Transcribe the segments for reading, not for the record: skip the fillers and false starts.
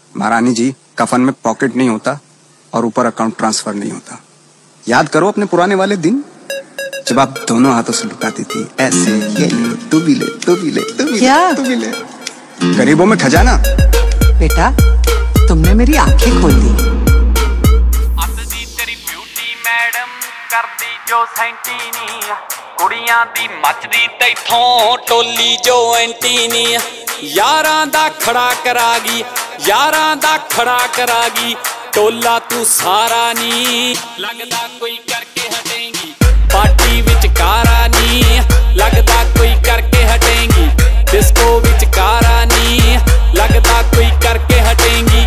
महारानी जी, कफन में पॉकेट नहीं होता और ऊपर अकाउंट ट्रांसफर नहीं होता। याद करो अपने पुराने वाले दिन, जब आप दोनों हाथों से लुटाती थी ऐसे, ये ले, तू भी ले, तू भी ले, तू भी क्या? ले, तू भी ले। गरीबों में खजाना। बेटा, तुमने मेरी आंखें खोल दी। अद्धी तेरी ब्यूटी मैडम करदी जो सेंटीनी, कुड़ियां दी मचदी तैथों टोली जो एंटीनी। यारां दा खड़ा करागी, यारां दा खड़ा करागी, टोला तू सारा नी लगदा कोई करके हटेंगी। पार्टी विच कारा नी लगदा कोई करके हटेंगी। डिस्को विच कारा नी लगदा कोई करके हटेंगी।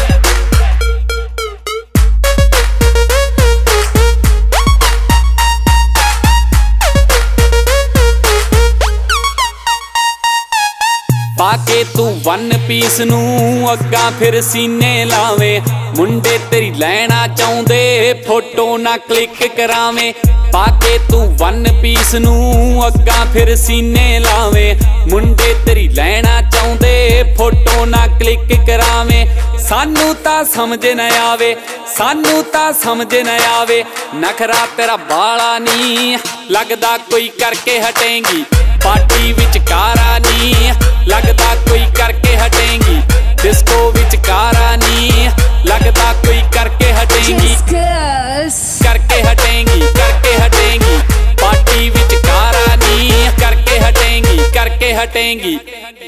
पाके तू वन पीस नू अग्गा फिर सीने लावे, मुंडे तेरी लैना चाहुंदे फोटो ना क्लिक करावे। पाके तू वन पीस नू अग्गा फिर सीने लावे, मुंडे तेरी लैना चाहुंदे फोटो ना क्लिक करावे। सानू तां समझ न आवे, सानू तां समझ न आवे, नखरा तेरा बाला नी लगदा कोई करके हटेंगी। पार्टी विच कारा नी लगदा कोई करके हटेंगी। डिस्को विच कारा नी लगदा कोई करके हटेंगी। करके हटेंगी, करके हटेंगी। पार्टी विच कारा नी करके हटेंगी, करके हटेंगी।